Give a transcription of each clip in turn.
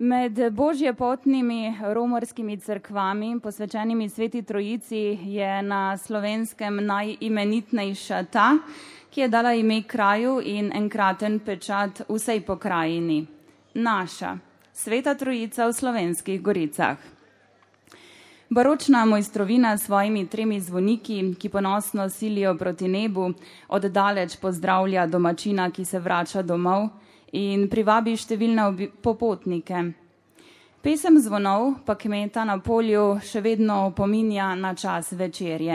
Med božjepotnimi romarskimi cerkvami, posvečenimi Sveti Trojici, je na Slovenskem najimenitnejša ta, ki je dala ime kraju in enkraten pečat vsej pokrajini. Naša, Sveta Trojica v Slovenskih Goricah. Baročna mojstrovina s svojimi 3 zvoniki, ki ponosno silijo proti nebu, oddaleč pozdravlja domačina, ki se vrača domov, in privabi številne popotnike. Pesem zvonov pa kmeta na polju še vedno opominja na čas večerje.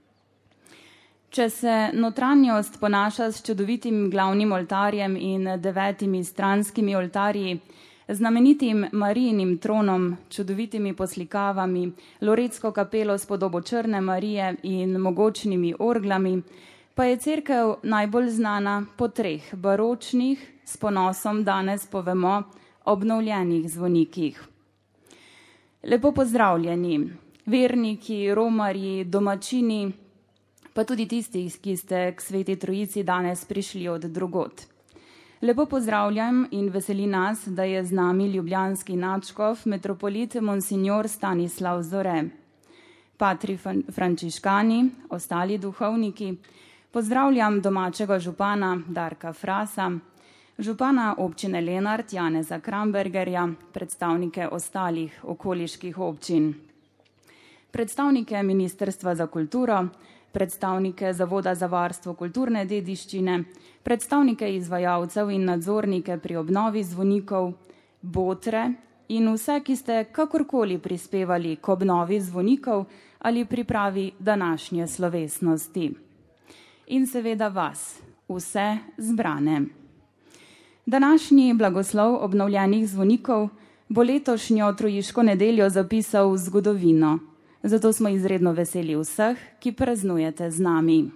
Če se notranjost ponaša s čudovitim glavnim oltarjem in 9 stranskimi oltarji, znamenitim Marijinim tronom, čudovitimi poslikavami, Loretsko kapelo s podobo Črne Marije in mogočnimi orglami, pa je cerkev najbolj znana po 3 baročnih, s ponosom danes povemo, obnovljenih zvonikih. Lepo pozdravljeni, verniki, romarji, domačini, pa tudi tisti, ki ste k Sveti Trojici danes prišli od drugod. Lepo pozdravljam in veseli nas, da je z nami ljubljanski nadškof, metropolit Monsignor Stanislav Zore, patri frančiškani, ostali duhovniki. Pozdravljam domačega župana Darka Frasa, župana občine Lenart Janeza Krambergerja, predstavnike ostalih okoliških občin, predstavnike Ministrstva za kulturo, predstavnike Zavoda za varstvo kulturne dediščine, predstavnike izvajalcev in nadzornike pri obnovi zvonikov, botre in vse, ki ste kakorkoli prispevali k obnovi zvonikov ali pripravi današnje slovesnosti. In seveda vas, vse zbrane. Današnji blagoslov obnovljenih zvonikov bo letošnjo trojiško nedeljo zapisal v zgodovino. Zato smo izredno veseli vseh, ki praznujete z nami.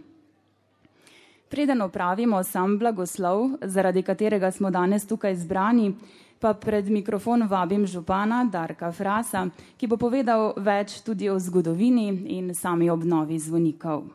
Preden opravimo sam blagoslov, zaradi katerega smo danes tukaj zbrani, pa pred mikrofon vabim župana Darka Frasa, ki bo povedal več tudi o zgodovini in sami obnovi zvonikov.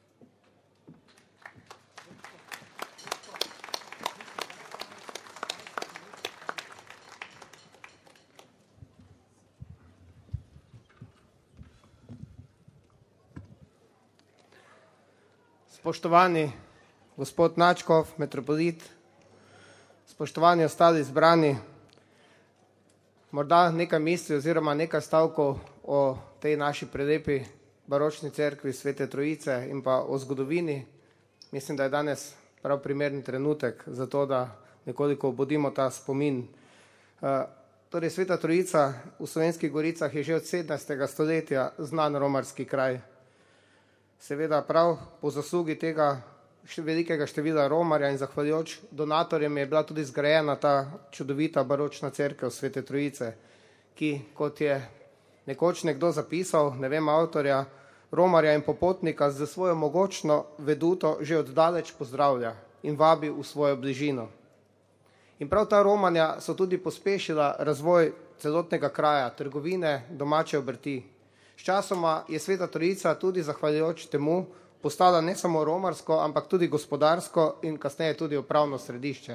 Spoštovani gospod nadškof, metropolit, spoštovani ostali zbrani, morda nekaj misli oziroma nekaj stavkov o tej naši prelepi baročni cerkvi Svete Trojice in pa o zgodovini. Mislim, da je danes prav primeren trenutek za to, da nekoliko obudimo ta spomin. Torej, Sveta Trojica v Slovenskih Goricah je že od 17. stoletja znan romarski kraj. Seveda prav po zaslugi tega velikega števila romarja in zahvaljujoč donatorjem je bila tudi zgrajena ta čudovita baročna cerkev Svete Trojice, ki, kot je nekoč nekdo zapisal, ne vem avtorja, romarja in popotnika z svojo mogočno veduto že oddaleč pozdravlja in vabi v svojo bližino. In prav ta romanja so tudi pospešila razvoj celotnega kraja, trgovine, domače obrti. Sčasoma je Sveta Trojica tudi zahvaljujoč temu postala ne samo romarsko, ampak tudi gospodarsko in kasneje tudi upravno središče.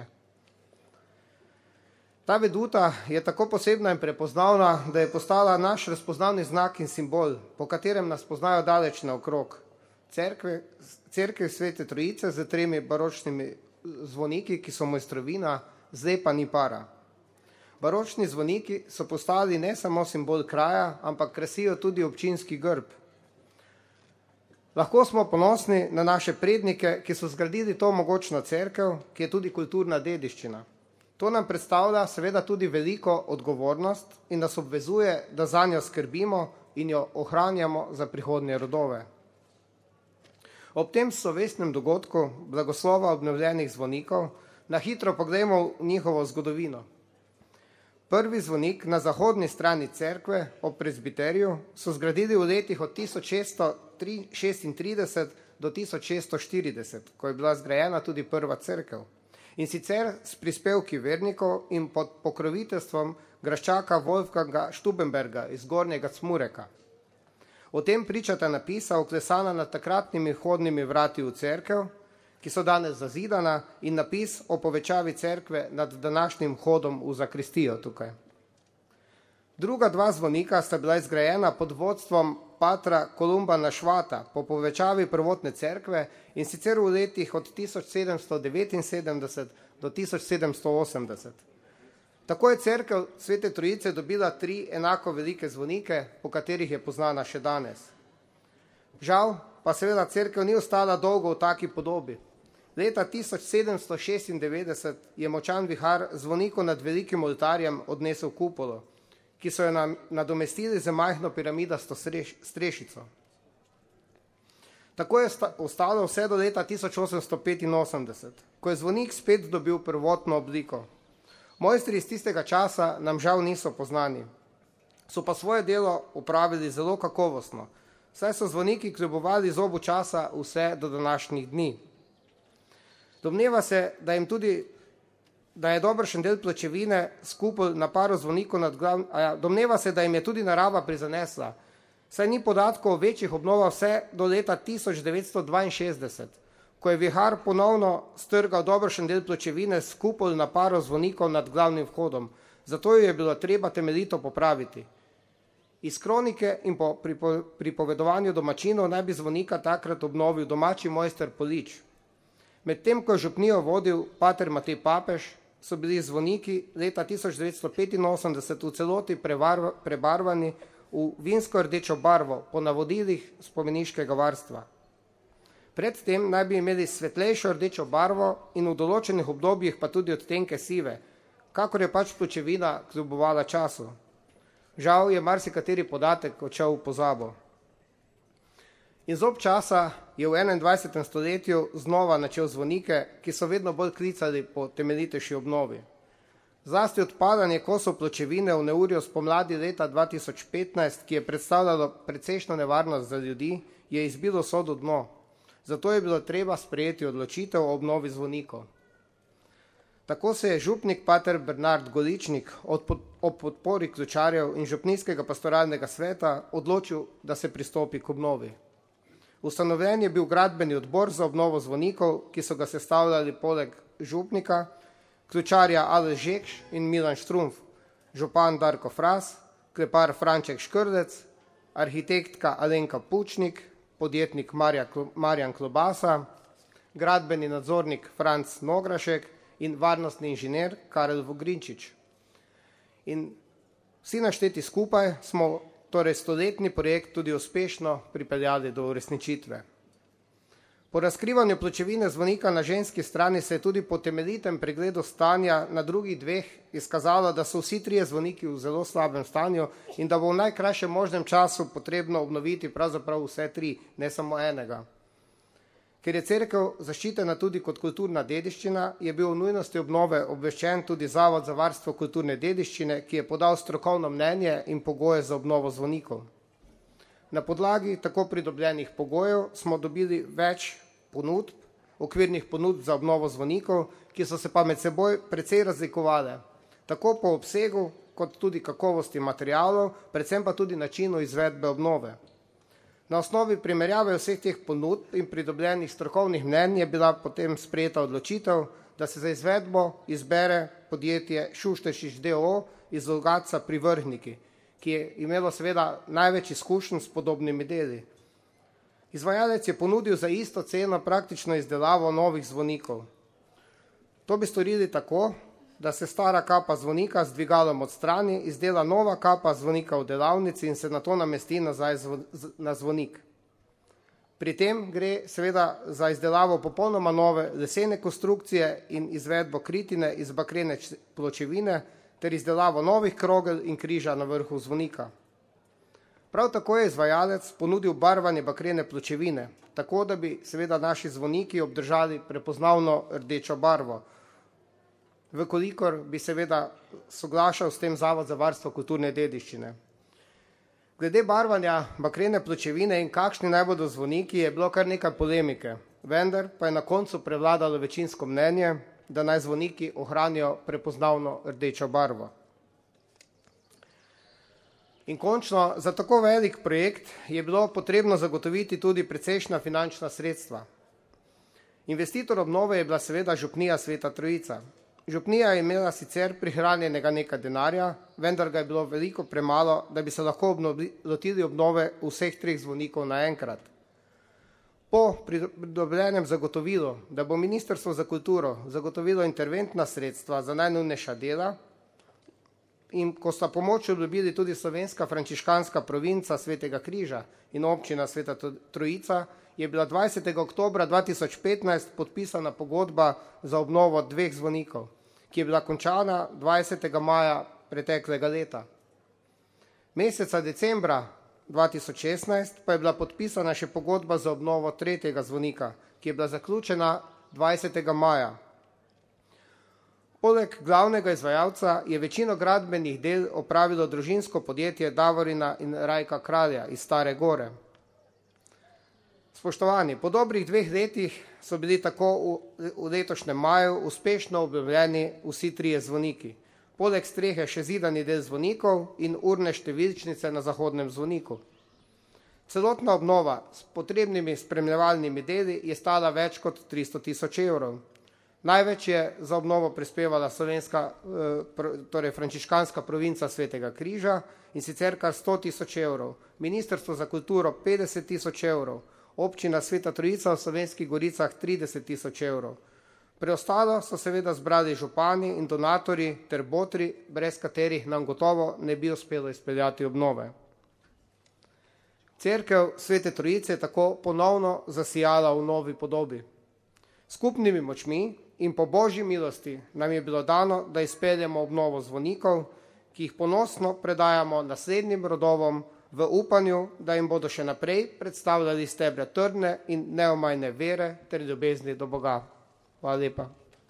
Ta veduta je tako posebna in prepoznavna, da je postala naš razpoznavni znak in simbol, po katerem nas poznajo daleč naokrog. Cerkev Svete Trojice z 3 baročnimi zvoniki, ki so mojstrovina, zdaj pa ni para. Baročni zvoniki so postali ne samo simbol kraja, ampak krasijo tudi občinski grb. Lahko smo ponosni na naše prednike, ki so zgradili to mogočno cerkev, ki je tudi kulturna dediščina. To nam predstavlja seveda tudi veliko odgovornost in nas obvezuje, da zanjo skrbimo in jo ohranjamo za prihodnje rodove. Ob tem slovesnem dogodku blagoslova obnovljenih zvonikov na hitro pogledamo v njihovo zgodovino. Prvi zvonik na zahodni strani cerkve ob prezbiterju so zgradili v letih od 1636 do 1640, ko je bila zgrajena tudi prva cerkev. In sicer s prispevki vernikov in pod pokroviteljstvom graščaka Wolfganga Stubenberga iz Gornjega Cmureka. O tem pričata napisa vklesana nad takratnimi vhodnimi vrati v cerkev, ki so danes zazidana, in napis o povečavi cerkve nad današnjim vhodom v zakristijo tukaj. Druga dva zvonika sta bila izgrajena pod vodstvom patra Kolumbana Švata po povečavi prvotne cerkve in sicer v letih od 1779 do 1780. Tako je cerkev Svete Trojice dobila 3 enako velike zvonike, po katerih je poznana še danes. Žal pa seveda cerkev ni ostala dolgo v taki podobi. Leta 1796 je močan vihar zvoniku nad velikim oltarjem odnesel kupolo, ki so jo nadomestili z majhno piramidasto strešico. Tako je ostalo vse do leta 1885, ko je zvonik spet dobil prvotno obliko. Mojstri iz tistega časa nam žal niso poznani. So pa svoje delo upravili zelo kakovostno, saj so zvoniki kljubovali zobu časa vse do današnjih dni. Domneva se, da je dobršen del pločevine skupaj na paru zvonikov domneva se, da jim je tudi narava prizanesla, saj ni podatkov o večjih obnovah vse do leta 1962, ko je vihar ponovno strgal dobršen del pločevine skupaj na paru zvonikov nad glavnim vhodom, zato jo je bilo treba temeljito popraviti. Iz kronike in po pripovedovanju domačinov naj bi zvonika takrat obnovil domači mojster Polič. Medtem ko je župnijo vodil pater Matej Papež, so bili zvoniki leta 1985 v celoti prebarvani v vinsko rdečo barvo po navodilih spomeniškega varstva. Predtem naj bi imeli svetlejšo rdečo barvo in v določenih obdobjih pa tudi odtenke sive, kakor je pač pločevina kljubovala času. Žal je marsikateri podatek odšel v pozabo. In zob časa je v 21. stoletju znova načel zvonike, ki so vedno bolj klicali po temeljitejši obnovi. Zlasti odpadanje kosov pločevine v neurju spomladi leta 2015, ki je predstavljalo precejšno nevarnost za ljudi, je izbilo sodo dno. Zato je bilo treba sprejeti odločitev o obnovi zvonikov. Tako se je župnik pater Bernard Goličnik ob podpori ključarjev in župnijskega pastoralnega sveta odločil, da se pristopi k obnovi. Ustanovljen je bil gradbeni odbor za obnovo zvonikov, ki so ga sestavljali poleg župnika, ključarja Aleš Žekš in Milan Štrumf, župan Darko Fras, klepar Franček Škrdec, arhitektka Alenka Pučnik, podjetnik Marjan Klobasa, gradbeni nadzornik Franc Nograšek in varnostni inženir Karel Vogrinčič. In vsi našteti skupaj smo torej stoletni projekt tudi uspešno pripeljali do uresničitve. Po razkrivanju pločevine zvonika na ženski strani se je tudi po temeljitem pregledu stanja na drugih dveh izkazalo, da so vsi 3 zvoniki v zelo slabem stanju in da bo v najkrajšem možnem času potrebno obnoviti pravzaprav vse 3, ne samo enega. Ker je cerkev zaščitena tudi kot kulturna dediščina, je bil o nujnosti obnove obveščen tudi Zavod za varstvo kulturne dediščine, ki je podal strokovno mnenje in pogoje za obnovo zvonikov. Na podlagi tako pridobljenih pogojev smo dobili več ponudb, okvirnih ponudb za obnovo zvonikov, ki so se pa med seboj precej razlikovale, tako po obsegu kot tudi kakovosti materialov, predvsem pa tudi načinu izvedbe obnove. Na osnovi primerjave vseh teh ponudb in pridobljenih strokovnih mnenj je bila potem sprejeta odločitev, da se za izvedbo izbere podjetje Šušteršič d.o.o. iz Logatca pri Vrhniki, ki je imelo seveda največ izkušenj s podobnimi deli. Izvajalec je ponudil za isto ceno praktično izdelavo novih zvonikov. To bi storili tako, da se stara kapa zvonika z dvigalom odstrani, izdela nova kapa zvonika v delavnici in se nato namesti nazaj na zvonik. Pri tem gre seveda za izdelavo popolnoma nove lesene konstrukcije in izvedbo kritine iz bakrene pločevine ter izdelavo novih krogel in križa na vrhu zvonika. Prav tako je izvajalec ponudil barvanje bakrene pločevine, tako da bi seveda naši zvoniki obdržali prepoznavno rdečo barvo, vkolikor bi seveda soglašal s tem Zavod za varstvo kulturne dediščine. Glede barvanja bakrene pločevine in kakšni naj bodo zvoniki je bilo kar nekaj polemike, vendar pa je na koncu prevladalo večinsko mnenje, da naj zvoniki ohranijo prepoznavno rdečo barvo. In končno, za tako velik projekt je bilo potrebno zagotoviti tudi precejšnja finančna sredstva. Investitor obnove je bila seveda župnija Sveta Trojica. Župnija je imela sicer prihranjenega nekaj denarja, vendar ga je bilo veliko premalo, da bi se lahko lotili obnove vseh 3 zvonikov naenkrat. Po pridobljenem zagotovilu, da bo Ministrstvo za kulturo zagotovilo interventna sredstva za najnujnejša dela, in ko sta pomoč obljubili tudi Slovenska frančiškanska provinca Svetega križa in občina Sveta Trojica, je bila 20. oktobra 2015 podpisana pogodba za obnovo 2 zvonikov, ki je bila končana 20. maja preteklega leta. Meseca decembra 2016 pa je bila podpisana še pogodba za obnovo 3. zvonika, ki je bila zaključena 20. maja. Poleg glavnega izvajalca je večino gradbenih del opravilo družinsko podjetje Davorina in Rajka Kralja iz Stare Gore. Spoštovani, po dobrih 2 letih so bili tako v letošnjem maju uspešno obnovljeni vsi 3 zvoniki. Poleg strehe še zidani del zvonikov in urne številčnice na zahodnem zvoniku. Celotna obnova s potrebnimi spremljevalnimi deli je stala več kot 300 000 evrov. Največ je za obnovo prispevala Slovenska, torej frančiškanska provinca Svetega križa, in sicer kar 100 000 evrov, Ministrstvo za kulturo 50 000 evrov, občina Sveta Trojica v Slovenskih goricah 30 000 evrov. Preostalo so seveda zbrali župani in donatorji ter botri, brez katerih nam gotovo ne bi uspelo izpeljati obnove. Cerkev Svete Trojice je tako ponovno zasijala v novi podobi. Skupnimi močmi in po božji milosti nam je bilo dano, da izpeljemo obnovo zvonikov, ki jih ponosno predajamo naslednjim rodovom v upanju, da jim bodo še naprej predstavljali stebre trdne in neomajne vere ter ljubezni do Boga. Hvala lepa.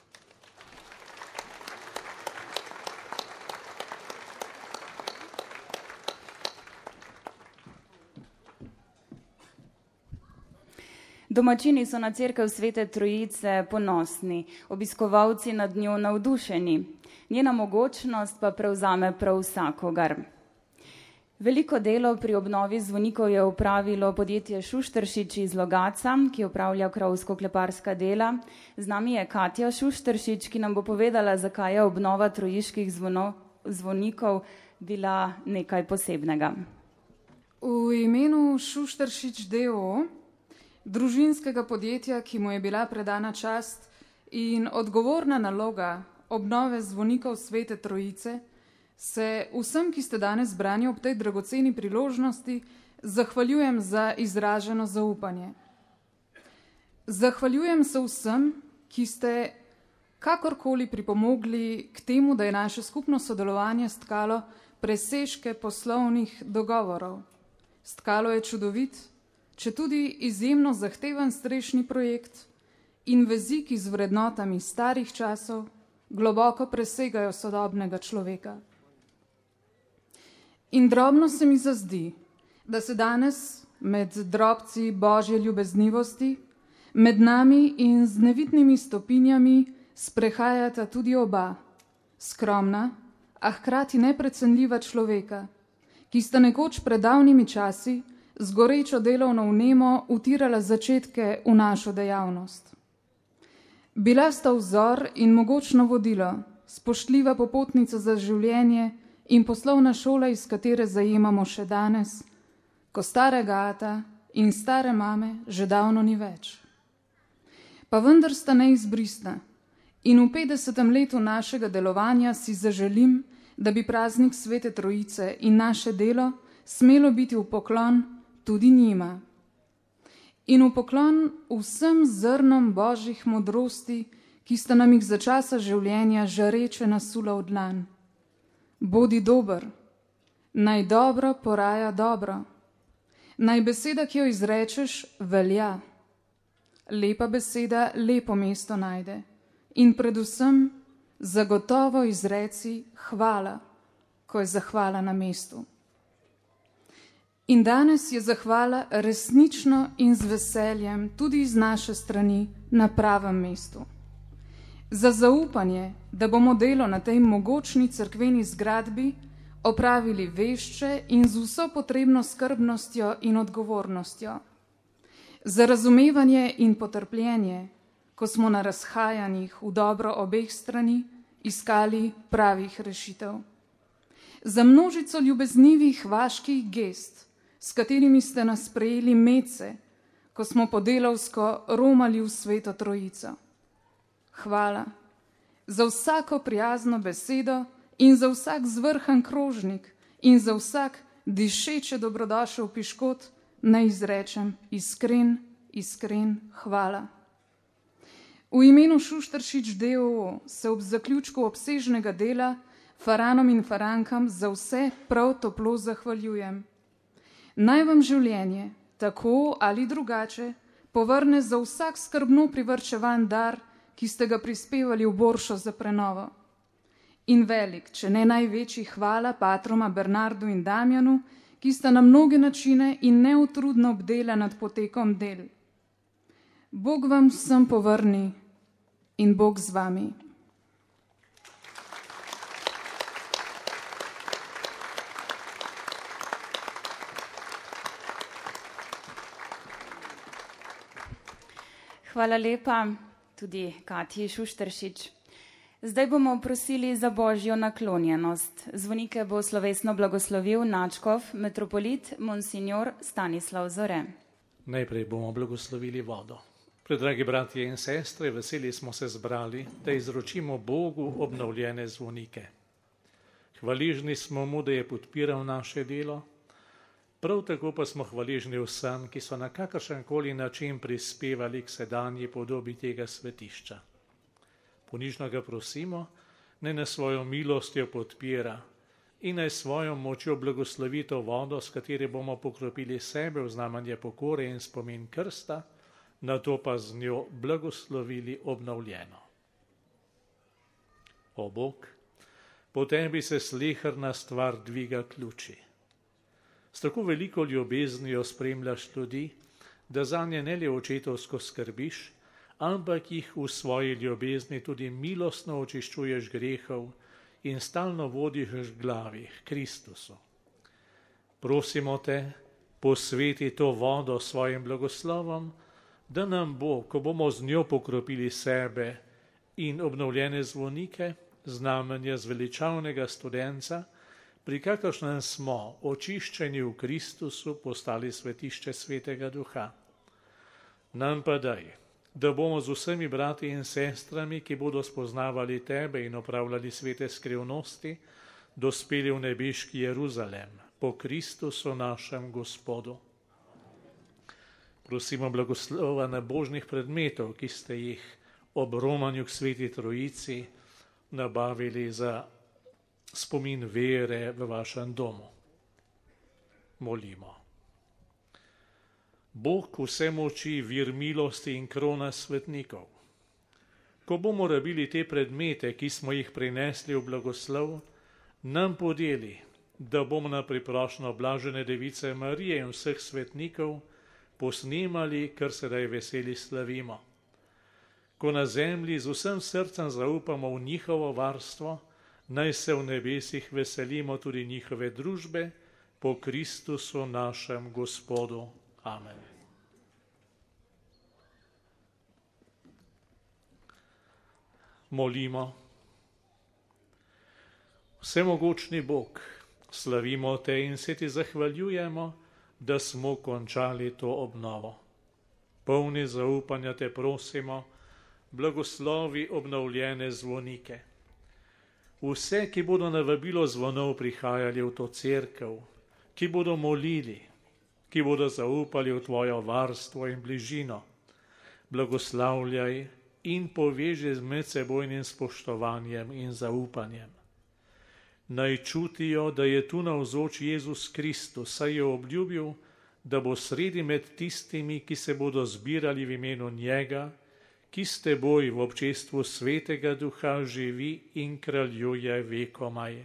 Domačini so na cerkev Svete Trojice ponosni, obiskovalci nad njo navdušeni. Njena mogočnost pa prevzame prav vsakogar. Veliko delo pri obnovi zvonikov je opravilo podjetje Šušteršič iz Logatca, ki opravlja krovsko-kleparska dela. Z nami je Katja Šušteršič, ki nam bo povedala, zakaj je obnova trojiških zvonikov bila nekaj posebnega. V imenu Šušteršič d.o.o., družinskega podjetja, ki mu je bila predana čast in odgovorna naloga obnove zvonikov Svete Trojice, se vsem, ki ste danes zbrani ob tej dragoceni priložnosti, zahvaljujem za izraženo zaupanje. Zahvaljujem se vsem, ki ste kakorkoli pripomogli k temu, da je naše skupno sodelovanje stkalo presežke poslovnih dogovorov. Stkalo je čudovit, četudi izjemno zahteven strešni projekt in vezi, ki z vrednotami starih časov globoko presegajo sodobnega človeka. In drobno se mi zazdi, da se danes med drobci božje ljubeznivosti, med nami in z nevidnimi stopinjami sprehajata tudi oba, skromna, a hkrati neprecenljiva človeka, ki sta nekoč pred davnimi časi z gorečo delovno vnemo utirala začetke v našo dejavnost. Bila sta vzor in mogočno vodilo, spoštljiva popotnica za življenje in poslovna šola, iz katere zajemamo še danes, ko starega ata in stare mame že davno ni več. Pa vendar sta neizbrisna in v 50. letu našega delovanja si zaželim, da bi praznik Svete Trojice in naše delo smelo biti v poklon tudi njima. In v poklon vsem zrnom božjih modrosti, ki sta nam jih za časa življenja žareče nasula v dlan. Bodi dober, naj dobro poraja dobro, naj beseda, ki jo izrečeš, velja. Lepa beseda lepo mesto najde in predvsem zagotovo izreci hvala, ko je zahvala na mestu. In danes je zahvala resnično in z veseljem tudi iz naše strani na pravem mestu. Za zaupanje, da bomo delo na tej mogočni cerkveni zgradbi opravili vešče in z vso potrebno skrbnostjo in odgovornostjo. Za razumevanje in potrpljenje, ko smo na razhajanjih v dobro obeh strani iskali pravih rešitev. Za množico ljubeznivih vaških gest, s katerimi ste nas sprejeli medse, ko smo podelavsko romali v Sveto Trojico. Hvala za vsako prijazno besedo in za vsak zvrhan krožnik in za vsak dišeče dobrodošel piškot, naj izrečem iskren hvala. V imenu Šušteršič d.o.o. se ob zaključku obsežnega dela faranom in farankam za vse prav toplo zahvaljujem. Naj vam življenje, tako ali drugače, povrne za vsak skrbno privrčevan dar, ki ste ga prispevali v boršo za prenovo. In velik, če ne največji hvala patroma Bernardu in Damjanu, ki sta na mnoge načine in neutrudno obdela nad potekom del. Bog vam vsem povrni in Bog z vami. Hvala lepa tudi Katji Šušteršič. Zdaj bomo prosili za božjo naklonjenost. Zvonike bo slovesno blagoslovil nadškof, metropolit, monsignor Stanislav Zore. Najprej bomo blagoslovili vodo. Predragi bratje in sestre, veseli smo se zbrali, da izročimo Bogu obnovljene zvonike. Hvaležni smo mu, da je podpiral naše delo, prav tako pa smo hvaležni vsem, ki so na kakršenkoli način prispevali k sedanji podobi tega svetišča. Ponižno ga prosimo, naj nas svojo milostjo podpira in naj svojo močjo blagoslovi to vodo, s katero bomo pokropili sebe v znamenje pokore in spomin krsta, nato pa z njo blagoslovili obnovljeno. O Bog, po tebi se sleherna stvar dviga ključi. S tako veliko ljubeznijo spremljaš ljudi, da zanje ne le očetovsko skrbiš, ampak jih v svoji ljubezni tudi milostno očiščuješ grehov in stalno vodiš k glavi, k Kristusu. Prosimo te, posveti to vodo svojim blagoslovom, da nam bo, ko bomo z njo pokropili sebe in obnovljene zvonike, znamenje zveličavnega studenca, pri kakršnem smo očiščeni v Kristusu postali svetišče Svetega Duha. Nam pa daj, da bomo z vsemi brati in sestrami, ki bodo spoznavali tebe in opravljali svete skrivnosti, dospeli v nebeški Jeruzalem, po Kristusu našem Gospodu. Prosimo blagoslova na božnih predmetov, ki ste jih ob romanju k Sveti Trojici nabavili za spomin vere v vašem domu. Molimo. Bog vse moči, vir milosti in krona svetnikov, ko bomo rabili te predmete, ki smo jih prinesli v blagoslov, nam podeli, da bomo na priprošnjo blažene Device Marije in vseh svetnikov posnemali, kar sedaj veseli slavimo. Ko na zemlji z vsem srcem zaupamo v njihovo varstvo, naj se v nebesih veselimo tudi njihove družbe po Kristusu našem Gospodu. Amen. Molimo. Vsemogočni Bog, slavimo te in se ti zahvaljujemo, da smo končali to obnovo. Polni zaupanja te prosimo, blagoslovi obnovljene zvonike. Vse, ki bodo na vabilo zvonov prihajali v to cerkev, ki bodo molili, ki bodo zaupali v tvojo varstvo in bližino, blagoslavljaj in poveži z medsebojnim spoštovanjem in zaupanjem. Naj čutijo, da je tu navzoč Jezus Kristus, saj je obljubil, da bo sredi med tistimi, ki se bodo zbirali v imenu njega, ki s teboj v občestvu Svetega Duha živi in kraljuje vekomaj.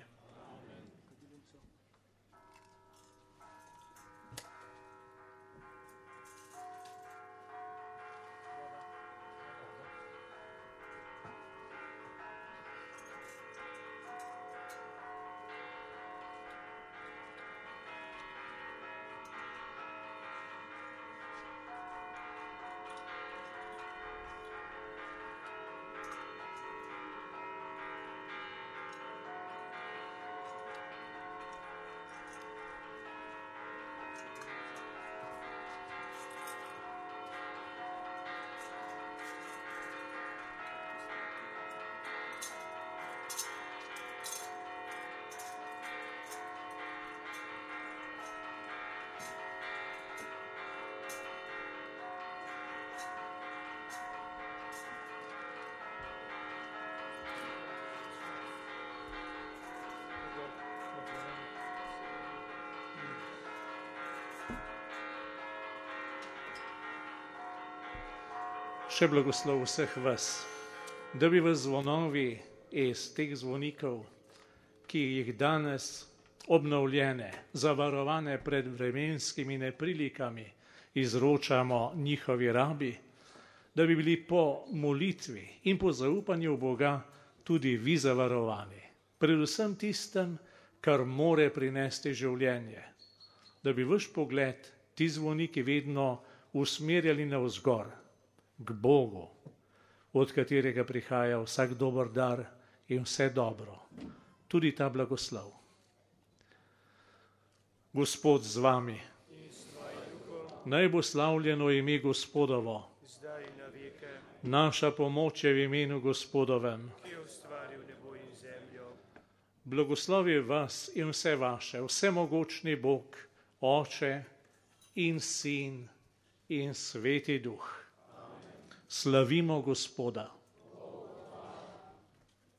še blagoslov vseh vas, da bi v zvonovi iz teh zvonikov, ki jih danes obnovljene, zavarovane pred vremenskimi neprilikami, izročamo njihovi rabi, da bi bili po molitvi in po zaupanju v Boga tudi vi zavarovani. Predvsem tistem, kar more prinesti življenje. Da bi vaš pogled, ti zvoniki vedno usmerjali navzgor, k Bogu, od katerega prihaja vsak dober dar in vse dobro, tudi ta blagoslov. Gospod z vami. Naj bo slavljeno ime Gospodovo. Naša pomoč je v imenu Gospodovem. Blagoslovi vas in vse vaše, vsemogočni Bog, Oče in Sin in Sveti Duh. Slavimo Gospoda.